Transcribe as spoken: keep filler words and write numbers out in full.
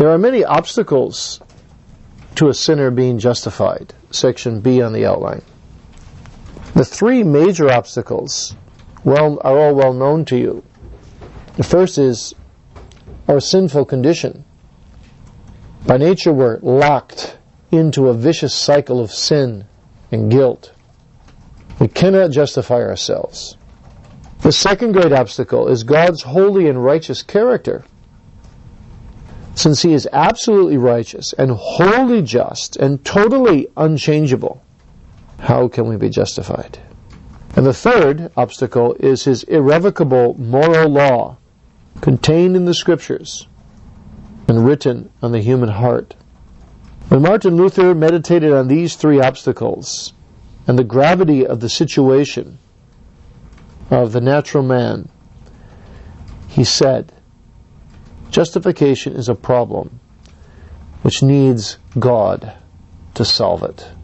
There are many obstacles to a sinner being justified. Section B on the outline. The three major obstacles well, are all well known to you. The first is our sinful condition. By nature we're locked into a vicious cycle of sin and guilt. We cannot justify ourselves. The second great obstacle is God's holy and righteous character. Since He is absolutely righteous and wholly just and totally unchangeable, how can we be justified? And the third obstacle is His irrevocable moral law contained in the Scriptures and written on the human heart. When Martin Luther meditated on these three obstacles and the gravity of the situation of the natural man, he said, justification is a problem which needs God to solve it.